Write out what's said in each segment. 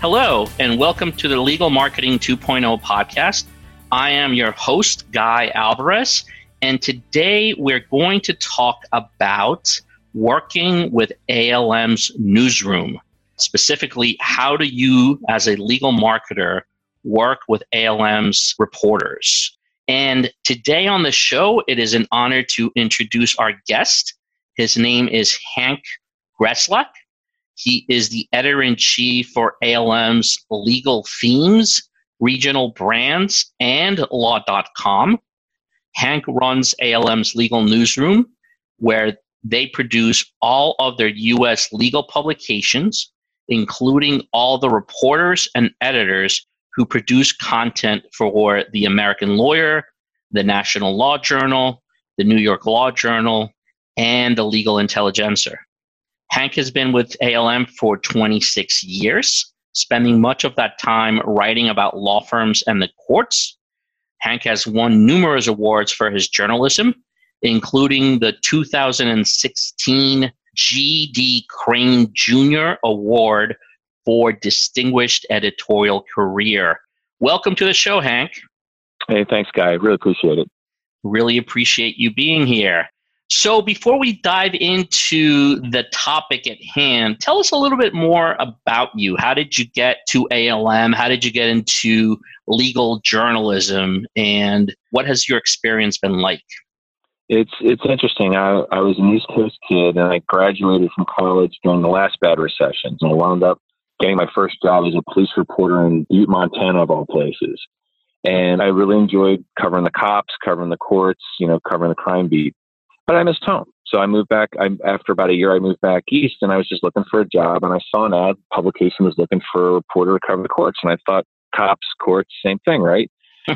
Hello, and welcome to the Legal Marketing 2.0 podcast. I am your host, Guy Alvarez, and today we're going to talk about working with ALM's newsroom. Specifically, how do you, as a legal marketer, work with ALM's reporters? And today on the show, it is an honor to introduce our guest. His name is Hank Greslak. He is the editor-in-chief for ALM's Legal Themes, Regional Brands, and Law.com. Hank runs ALM's legal newsroom, where they produce all of their U.S. legal publications, including all the reporters and editors who produce content for the American Lawyer, the National Law Journal, the New York Law Journal, and the Legal Intelligencer. Hank has been with ALM for 26 years, spending much of that time writing about law firms and the courts. Hank has won numerous awards for his journalism, including the 2016 G.D. Crane Jr. Award for Distinguished Editorial Career. Welcome to the show, Hank. Hey, thanks, Guy. I really appreciate it. Really appreciate you being here. So before we dive into the topic at hand, tell us a little bit more about you. How did you get to ALM? How did you get into legal journalism? And what has your experience been like? It's interesting. I was an East Coast kid, and I graduated from college during the last bad recession. And I wound up getting my first job as a police reporter in Butte, Montana, of all places. And I really enjoyed covering the cops, covering the courts, covering the crime beat. But I missed home. So I moved back. After about a year, I moved back east, and I was just looking for a job. And I saw an ad, publication was looking for a reporter to cover the courts. And I thought, cops, courts, same thing, right?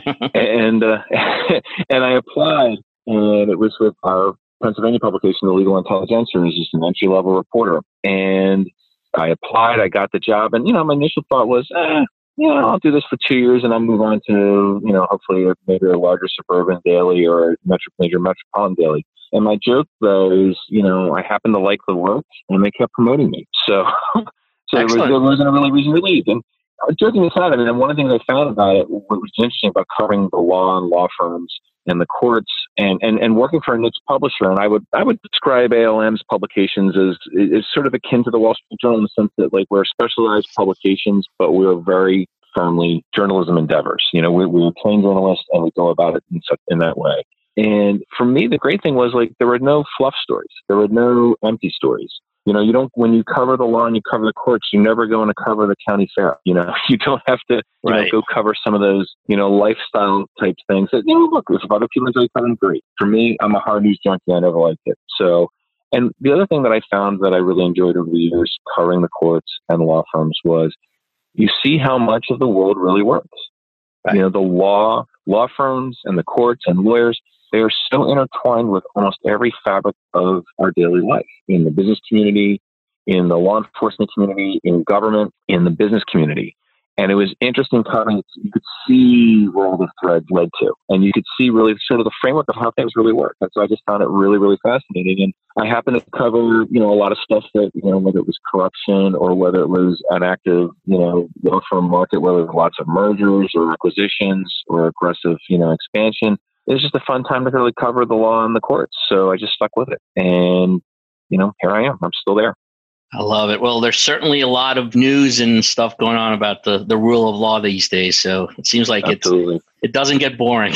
and I applied, and it was with our Pennsylvania publication, the Legal Intelligencer, as just an entry-level reporter. And I applied, I got the job, and, my initial thought was, I'll do this for 2 years and I'll move on to, hopefully maybe a larger suburban daily or major metropolitan daily. And my joke, though, is, I happen to like the work, and they kept promoting me. So there wasn't a really reason to leave. And joking aside, one of the things I found about it, what was interesting about covering the law and law firms and the courts and working for a niche publisher, and I would describe ALM's publications as sort of akin to the Wall Street Journal in the sense that, we're specialized publications, but we're very firmly journalism endeavors. We're trained journalists, and we go about it in that way. And for me, the great thing was there were no fluff stories. There were no empty stories. When you cover the law and you cover the courts, you're never going to cover the county fair. You don't have to, go cover some of those, lifestyle type things that, look, if other people enjoy covering, great. For me, I'm a hard news junkie. I never liked it. So, and the other thing that I found that I really enjoyed over the years covering the courts and law firms was you see how much of the world really works. Right. The law firms and the courts and lawyers, they are so intertwined with almost every fabric of our daily life, in the business community, in the law enforcement community, in government, in the business community. And it was interesting covering. You could see where all the threads led to, and you could see really sort of the framework of how things really work. And so I just found it really, really fascinating. And I happened to cover, a lot of stuff that, whether it was corruption or whether it was an active, law firm market, whether it was lots of mergers or acquisitions or aggressive, expansion. It was just a fun time to really cover the law and the courts. So I just stuck with it. And, here I am. I'm still there. I love it. Well, there's certainly a lot of news and stuff going on about the rule of law these days. So it seems like it doesn't get boring.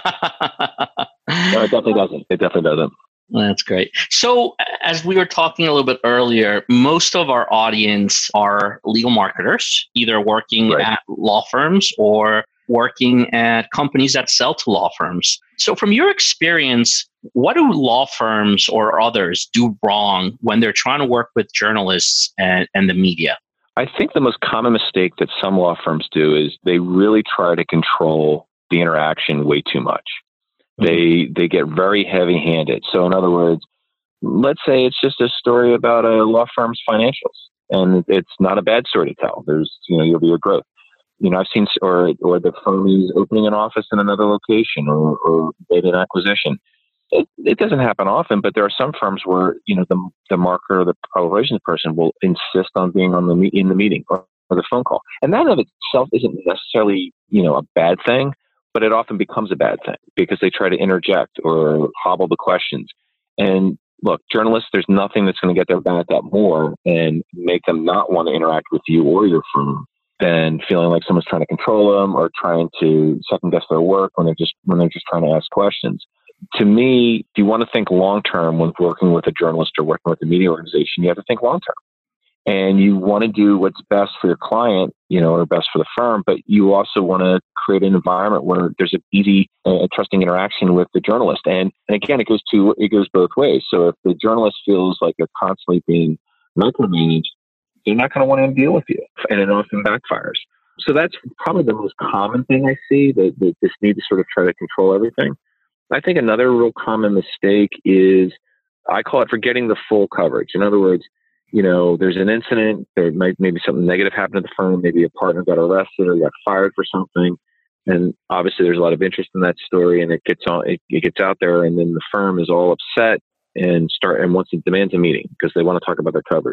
No, it definitely doesn't. It definitely doesn't. That's great. So as we were talking a little bit earlier, most of our audience are legal marketers, either working at law firms or working at companies that sell to law firms. So from your experience, what do law firms or others do wrong when they're trying to work with journalists and the media? I think the most common mistake that some law firms do is they really try to control the interaction way too much. Mm-hmm. They get very heavy-handed. So in other words, let's say it's just a story about a law firm's financials, and it's not a bad story to tell. There's, you'll be a growth. I've seen, or the firm is opening an office in another location or made an acquisition. It doesn't happen often, but there are some firms where, the marketer or the publications person will insist on being in the meeting, or or the phone call. And that of itself isn't necessarily, a bad thing, but it often becomes a bad thing because they try to interject or hobble the questions. And look, journalists, there's nothing that's going to get their back up more and make them not want to interact with you or your firm than feeling like someone's trying to control them or trying to second guess their work when they're just trying to ask questions. To me, if you want to think long term when working with a journalist or working with a media organization, you have to think long term. And you want to do what's best for your client, or best for the firm, but you also want to create an environment where there's an easy, trusting interaction with the journalist. And again, it goes both ways. So if the journalist feels like they're constantly being micromanaged, they're not going to want to deal with you, and it often backfires. So that's probably the most common thing I see, that this need to sort of try to control everything. I think another real common mistake is, I call it forgetting the full coverage. In other words, there's an incident, there might maybe something negative happened at the firm, maybe a partner got arrested or got fired for something. And obviously there's a lot of interest in that story, and it gets out there, and then the firm is all upset and demands a meeting because they want to talk about their coverage.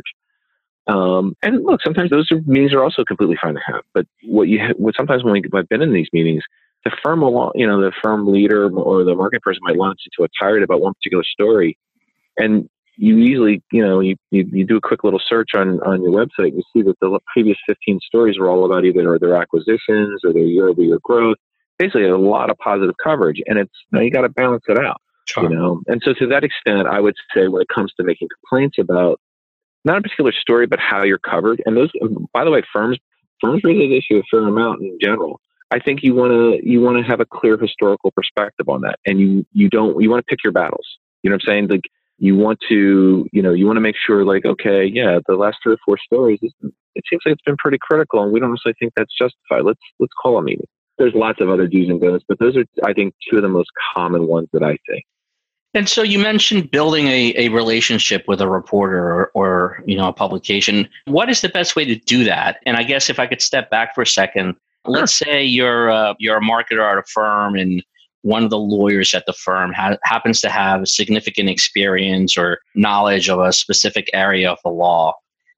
And look, sometimes those meetings are also completely fine to have. But sometimes when I've been in these meetings, the firm will, the firm leader or the marketing person might launch into a tirade about one particular story, and you easily, you do a quick little search on your website, you see that the previous 15 stories were all about either their acquisitions or their year-over-year growth. Basically, a lot of positive coverage, and you got to balance it out. Sure. And so to that extent, I would say when it comes to making complaints about not a particular story, but how you're covered, and those, by the way, firms raise that issue a fair amount in general. I think you want to have a clear historical perspective on that, and you want to pick your battles. You know what I'm saying? Like, you want to make sure, like, okay, yeah, the last 3 or 4 stories, it seems like it's been pretty critical, and we don't necessarily think that's justified. Let's call a meeting. There's lots of other do's and don'ts, but those are, I think, 2 of the most common ones that I see. And so you mentioned building a relationship with a reporter or a publication. What is the best way to do that? And I guess if I could step back for a second, let's say you're a marketer at a firm, and one of the lawyers at the firm happens to have significant experience or knowledge of a specific area of the law.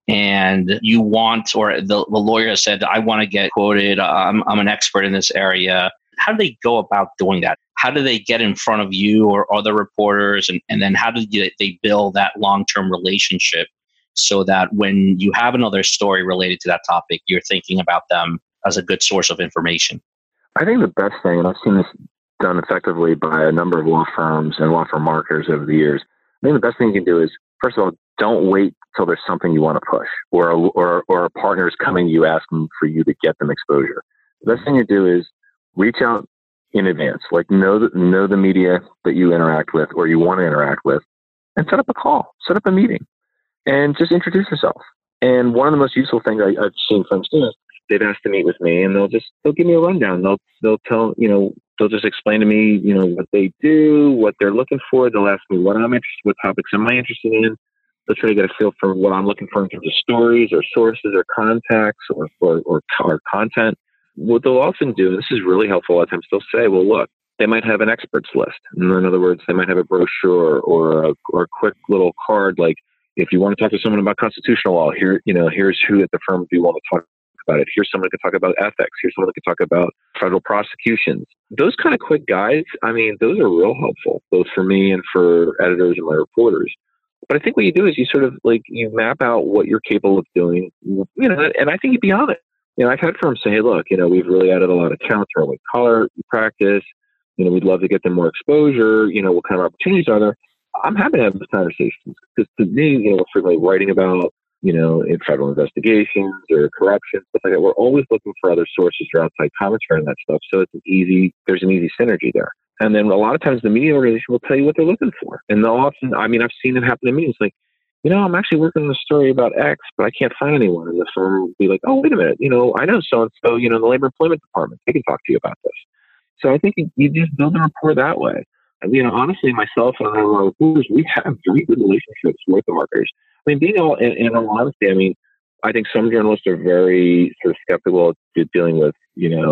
And you want, or the lawyer said, I want to get quoted. I'm an expert in this area. How do they go about doing that? How do they get in front of you or other reporters? And then how do they build that long-term relationship so that when you have another story related to that topic, you're thinking about them as a good source of information? I think the best thing, and I've seen this done effectively by a number of law firms and law firm marketers over the years, I think the best thing you can do is, first of all, don't wait till there's something you want to push or a partner is coming to you asking for you to get them exposure. The best thing to do is reach out in advance, like know the media that you interact with or you want to interact with, and set up a call, set up a meeting, and just introduce yourself. And one of the most useful things I've seen firms do is they've asked to meet with me, and they'll give me a rundown. They'll tell, they'll just explain to me, what they do, what they're looking for. They'll ask me what I'm interested, what topics am I interested in. They'll try to get a feel for what I'm looking for in terms of stories or sources or contacts or content. What they'll often do, and this is really helpful, a lot of times they'll say, well, look, they might have an experts list. In other words, they might have a brochure or a quick little card, like, if you want to talk to someone about constitutional law, here's who at the firm do you want to talk about it. Here's someone who can talk about ethics. Here's someone who can talk about federal prosecutions. Those kind of quick guides, those are real helpful, both for me and for editors and my reporters. But I think what you do is you sort of you map out what you're capable of doing, and I think you be on it. I've had firms say, hey, look, we've really added a lot of talent to our white collar practice. We'd love to get them more exposure. What kind of opportunities are there? I'm happy to have those conversations because to me, we're frequently writing about, in federal investigations or corruption, stuff like that. We're always looking for other sources or outside commentary on that stuff. So there's an easy synergy there. And then a lot of times the media organization will tell you what they're looking for. And they'll often, I've seen it happen to me. It's like, I'm actually working on a story about X, but I can't find anyone. And the firm will be like, oh, wait a minute. I know so-and-so, in the labor employment department, they can talk to you about this. So I think you just build a rapport that way. Honestly, myself and our reporters, we have very good relationships with the marketers. Being all in all honesty, I think some journalists are very sort of skeptical to dealing with,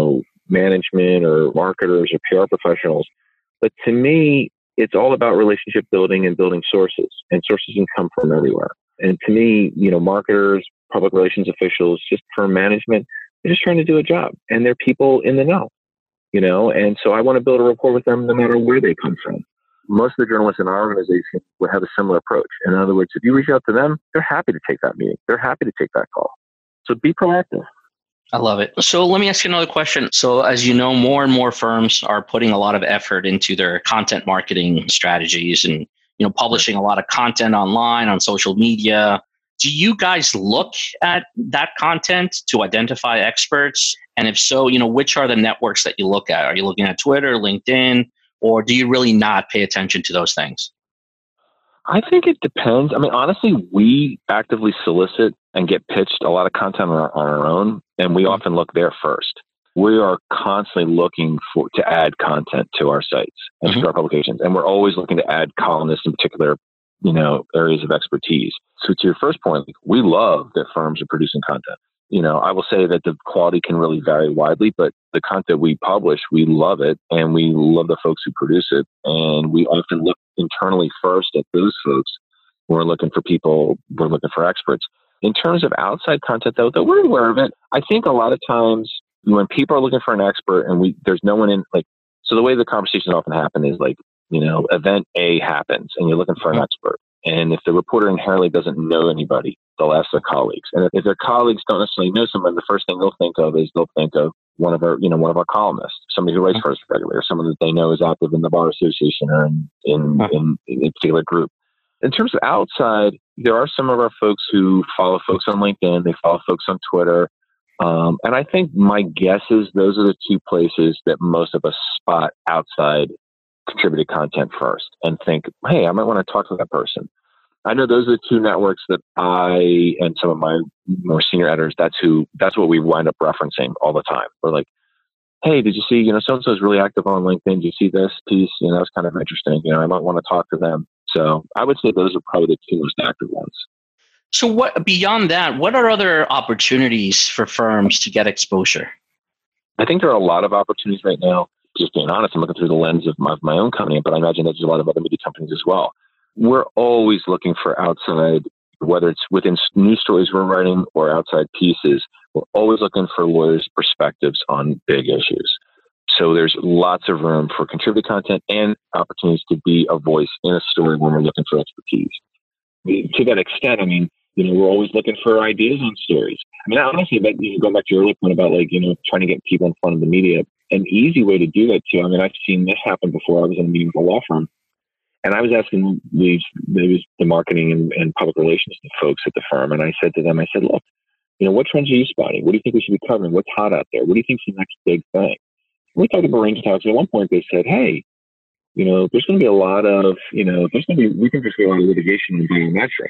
management or marketers or PR professionals. But to me, it's all about relationship building and building sources, and sources can come from everywhere. And to me, marketers, public relations officials, just firm management. They're just trying to do a job, and they're people in the know, and so I want to build a rapport with them no matter where they come from. Most of the journalists in our organization would have a similar approach. In other words, if you reach out to them, they're happy to take that meeting. They're happy to take that call. So be proactive. I love it. So let me ask you another question. So as you know, more and more firms are putting a lot of effort into their content marketing strategies and, publishing a lot of content online, on social media. Do you guys look at that content to identify experts? And if so, which are the networks that you look at? Are you looking at Twitter, LinkedIn, or do you really not pay attention to those things? I think it depends. I mean, honestly, we actively solicit and get pitched a lot of content on our own, and we often look there first. We are constantly looking to add content to our sites and to our publications, and we're always looking to add columnists in particular, areas of expertise. So to your first point, we love that firms are producing content. I will say that the quality can really vary widely, but the content we publish, we love it, and we love the folks who produce it. And we often look internally first at those folks. We're looking for people, we're looking for experts. In terms of outside content, though we're aware of it. I think a lot of times when people are looking for an expert and there's no one in, so the way the conversations often happen is event A happens and you're looking for an expert. And if the reporter inherently doesn't know anybody, they'll ask their colleagues. And if their colleagues don't necessarily know someone, the first thing they'll think of is one of our columnists, somebody who writes for us regularly, or someone that they know is active in the bar association or in a particular group. In terms of outside, there are some of our folks who follow folks on LinkedIn. They follow folks on Twitter. And I think my guess is those are the two places that most of us spot outside contributed content first and think, hey, I might want to talk to that person. I know those are the two networks that I and some of my more senior editors, that's what we wind up referencing all the time. We're like, hey, did you see, so-and-so is really active on LinkedIn. Did you see this piece? That's kind of interesting. I might want to talk to them. So I would say those are probably the two most active ones. So what beyond that, what are other opportunities for firms to get exposure? I think there are a lot of opportunities right now. Just being honest, I'm looking through the lens of my own company, but I imagine there's a lot of other media companies as well. We're always looking for outside, whether it's within news stories we're writing or outside pieces, we're always looking for lawyers' perspectives on big issues. So there's lots of room for contributed content and opportunities to be a voice in a story when we're looking for expertise. To that extent, we're always looking for ideas on stories. Honestly, going back to your earlier point about trying to get people in front of the media, an easy way to do that too. I've seen this happen before. I was in a meeting with a law firm, and I was asking the marketing and public relations folks at the firm, and I said to them, look, what trends are you spotting? What do you think we should be covering? What's hot out there? What do you think's the next big thing? We talked about range of topics. At one point, they said, hey, there's going to be a lot of, we think there's going to be a lot of litigation in biometrics.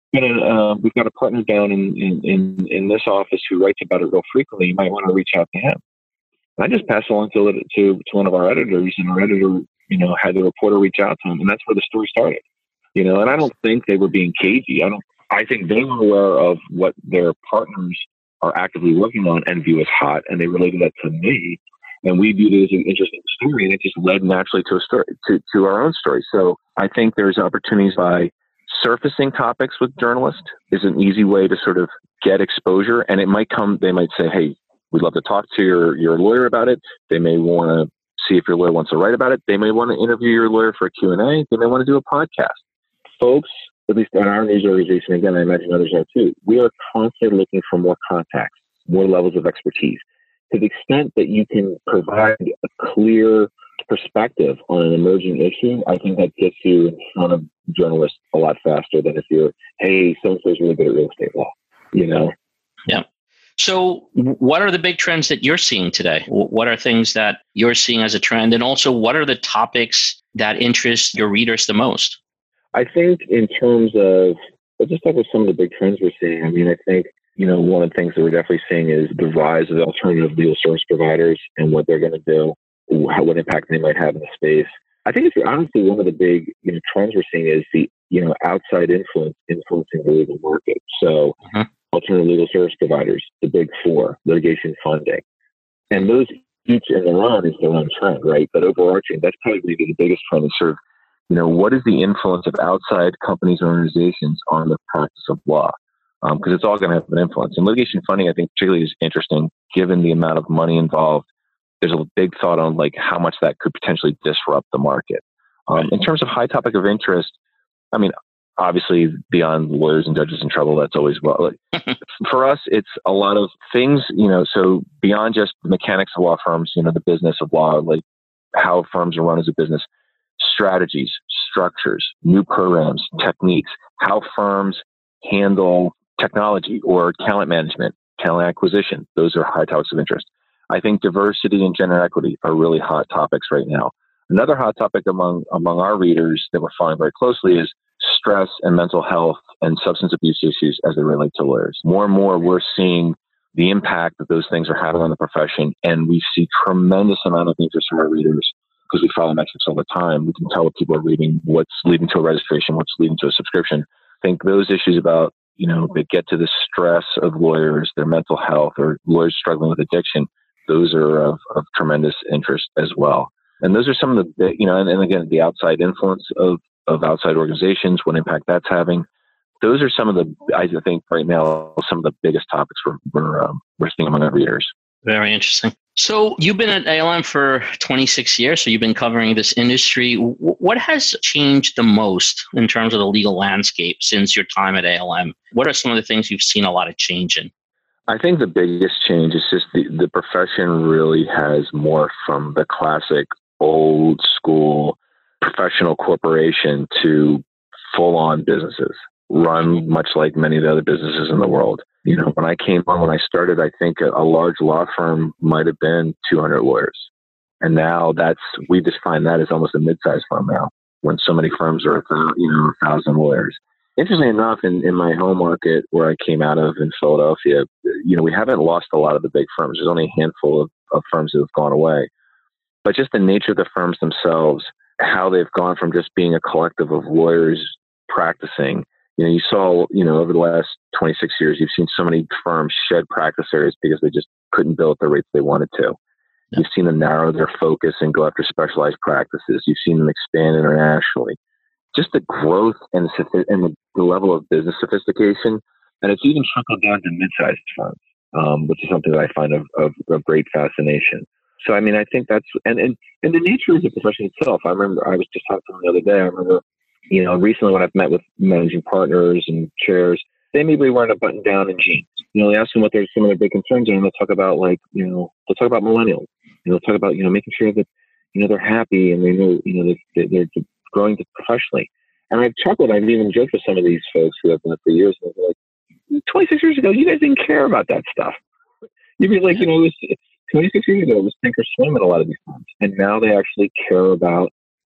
But we've got a partner down in this office who writes about it real frequently. You might want to reach out to him. And I just passed along to one of our editors, and our editor, had the reporter reach out to him, and that's where the story started. And I don't think they were being cagey. I think they were aware of what their partners are actively working on and view as hot, and they related that to me. And we viewed it as an interesting story, and it just led naturally to a story, to our own story. So I think there's opportunities by surfacing topics with journalists is an easy way to sort of get exposure. And it might they might say, hey, we'd love to talk to your lawyer about it. They may want to see if your lawyer wants to write about it. They may want to interview your lawyer for a Q&A. They may want to do a podcast. Folks, at least in our news organization, again, I imagine others are too, we are constantly looking for more contacts, more levels of expertise. To the extent that you can provide a clear perspective on an emerging issue, I think that gets you in front of journalists a lot faster than if you're, hey, so-and-so is really good at real estate law, Yeah. So what are the big trends that you're seeing today? What are things that you're seeing as a trend? And also, what are the topics that interest your readers the most? I think in terms of, let's just talk about some of the big trends we're seeing. I think, one of the things that we're definitely seeing is the rise of alternative legal service providers and what they're going to do, what impact they might have in the space. I think it's honestly one of the big trends we're seeing is the outside influencing the legal market. So alternative legal service providers, the big four, litigation funding, and those each in their own is their own trend, right? But overarching, that's probably going to be the biggest trend is sort of what is the influence of outside companies or organizations on the practice of law? because it's all going to have an influence. And litigation funding, I think, particularly is interesting given the amount of money involved. There's a big thought on like how much that could potentially disrupt the market. In terms of high topic of interest, I mean, obviously beyond lawyers and judges in trouble, that's always for us, it's a lot of things, so beyond just the mechanics of law firms, the business of law, like how firms are run as a business, strategies, structures, new programs, techniques, how firms handle technology or talent management, talent acquisition. Those are high topics of interest. I think diversity and gender equity are really hot topics right now. Another hot topic among our readers that we're following very closely is stress and mental health and substance abuse issues as they relate to lawyers. More and more, we're seeing the impact that those things are having on the profession, and we see tremendous amount of interest from our readers because we follow metrics all the time. We can tell what people are reading, what's leading to a registration, what's leading to a subscription. I think those issues about, that get to the stress of lawyers, their mental health, or lawyers struggling with addiction, those are of tremendous interest as well. And those are some of the, and again, the outside influence of outside organizations, what impact that's having. Those are some of the, I think right now, some of the biggest topics we're seeing among our readers. Very interesting. So you've been at ALM for 26 years, so you've been covering this industry. What has changed the most in terms of the legal landscape since your time at ALM? What are some of the things you've seen a lot of change in? I think the biggest change is just the profession really has morphed from the classic old school professional corporation to full-on businesses run much like many of the other businesses in the world. When I started, I think a large law firm might have been 200 lawyers. And now we define that as almost a mid-sized firm now, when so many firms are, 1,000 lawyers. Interestingly enough, in my home market where I came out of in Philadelphia, we haven't lost a lot of the big firms. There's only a handful of firms that have gone away. But just the nature of the firms themselves, how they've gone from just being a collective of lawyers practicing. You saw, over the last 26 years, you've seen so many firms shed practice areas because they just couldn't bill at the rates they wanted to. Yeah. You've seen them narrow their focus and go after specialized practices. You've seen them expand internationally. Just the growth and the level of business sophistication. And it's even trickled down to mid-sized firms, which is something that I find of great fascination. So, I think that's, and the nature of the profession itself. I remember I was just talking to them the other day. I remember, recently when I've met with managing partners and chairs, they may be wearing a button down and jeans. They ask them what some of their big concerns are, and they'll talk about they'll talk about millennials. They'll talk about, making sure that, they're happy and they know, they're growing professionally. And I've chuckled. I've even joked with some of these folks who have done it for years. And they're like, 26 years ago, you guys didn't care about that stuff. You'd be like, it was 26 years ago, it was sink or swim at a lot of these firms. And now they actually care about,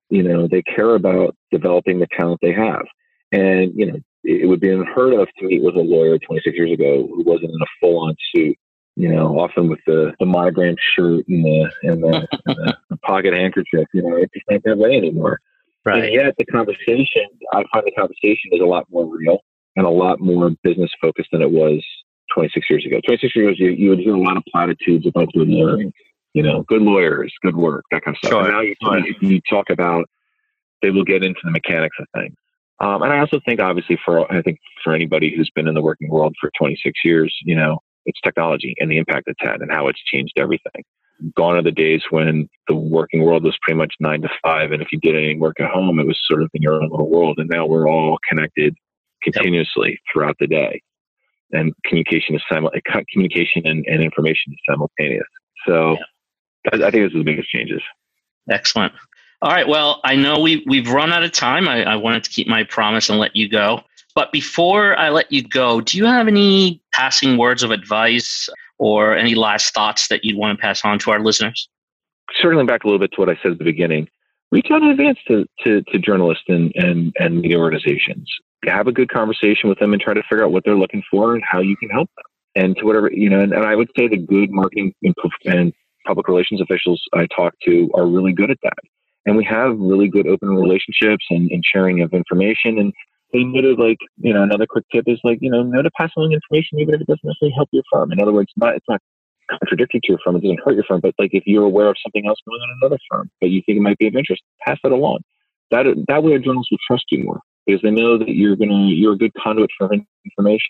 developing the talent they have. And, it would be unheard of to meet with a lawyer 26 years ago who wasn't in a full-on suit, often with the monogrammed shirt and the pocket handkerchief. It's just not that way anymore. Right. And yet I find the conversation is a lot more real and a lot more business focused than it was 26 years ago. 26 years ago, you would hear a lot of platitudes about good lawyering, good lawyers, good work, that kind of stuff. Sure. And now you talk about, they will get into the mechanics of things. And I also think, obviously, for anybody who's been in the working world for 26 years, it's technology and the impact it's had and how it's changed everything. Gone are the days when the working world was pretty much 9 to 5. And if you did any work at home, it was sort of in your own little world. And now we're all connected continuously throughout the day. And communication and information is simultaneous. So I think this is the biggest changes. Excellent. All right. Well, I know we've run out of time. I wanted to keep my promise and let you go. But before I let you go, do you have any passing words of advice or any last thoughts that you'd want to pass on to our listeners? Circling back a little bit to what I said at the beginning, reach out in advance to journalists and media organizations. Have a good conversation with them and try to figure out what they're looking for and how you can help them. And to whatever, and I would say the good marketing and public relations officials I talk to are really good at that. And we have really good open relationships and sharing of information. And they know to another quick tip is know to pass along information even if it doesn't necessarily help your firm. In other words, it's not contradictory to your firm, it doesn't hurt your firm, but if you're aware of something else going on in another firm that you think it might be of interest, pass that along. That way a journalist will trust you more because they know that you're a good conduit for information.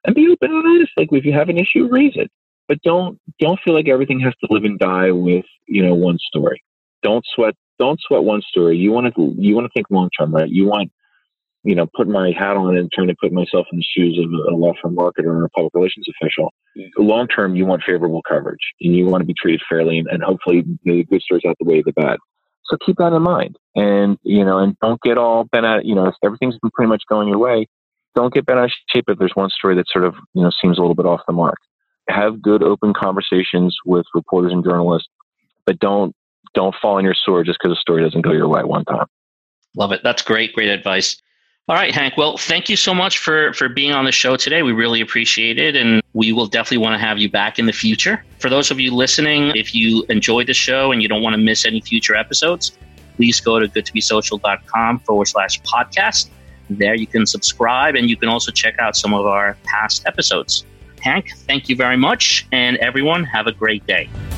and be open and honest. Like if you have an issue, raise it, but don't feel like everything has to live and die with, one story. Don't sweat one story. You want to think long term, right? You want, put my hat on and trying to put myself in the shoes of a law firm marketer or a public relations official. Long term, you want favorable coverage and you want to be treated fairly, and hopefully the good stories outweigh the bad. So keep that in mind, and and don't get all bent out. If everything's been pretty much going your way, don't get bent out of shape if there's one story that sort of seems a little bit off the mark. Have good, open conversations with reporters and journalists, but don't fall on your sword just because a story doesn't go your way one time. Love it. That's great advice. All right, Hank. Well, thank you so much for being on the show today. We really appreciate it, and we will definitely want to have you back in the future. For those of you listening, if you enjoyed the show and you don't want to miss any future episodes, please go to goodtobesocial.com/podcast. There you can subscribe, and you can also check out some of our past episodes. Hank, thank you very much, and everyone, have a great day.